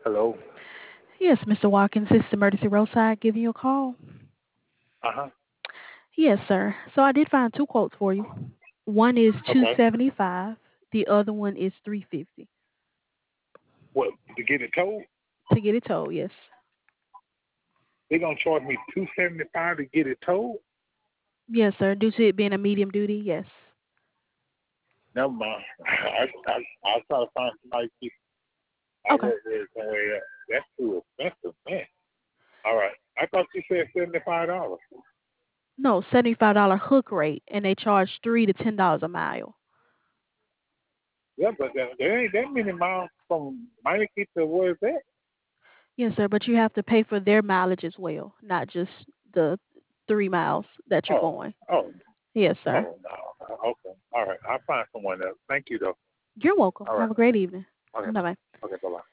Hello. Yes, Mr. Watkins, this is Emergency Roadside giving you a call. Uh-huh. Yes, sir. So I did find two quotes for you. One is Okay. 275. The other one is 350 What, to get it towed? to get it towed. Yes. They gonna charge me $275 to get it towed? Yes, sir. Due to it being a medium duty, yes. Never mind. I'll try to find somebody cheap. I Okay. work there somewhere else. That's too expensive, man. All right. I thought you said $75. No, $75 hook rate, and they charge $3 to $10 a mile. Yeah, but there ain't that many miles from Mikey to where it's at. Yes, sir. But you have to pay for their mileage as well, not just the 3 miles that you're Oh, going. oh, Yes, sir. oh, no. Okay. All right. I'll find someone else. Thank you, though. You're welcome. All right. Have a great evening. Okay. Bye bye. Okay. Bye-bye.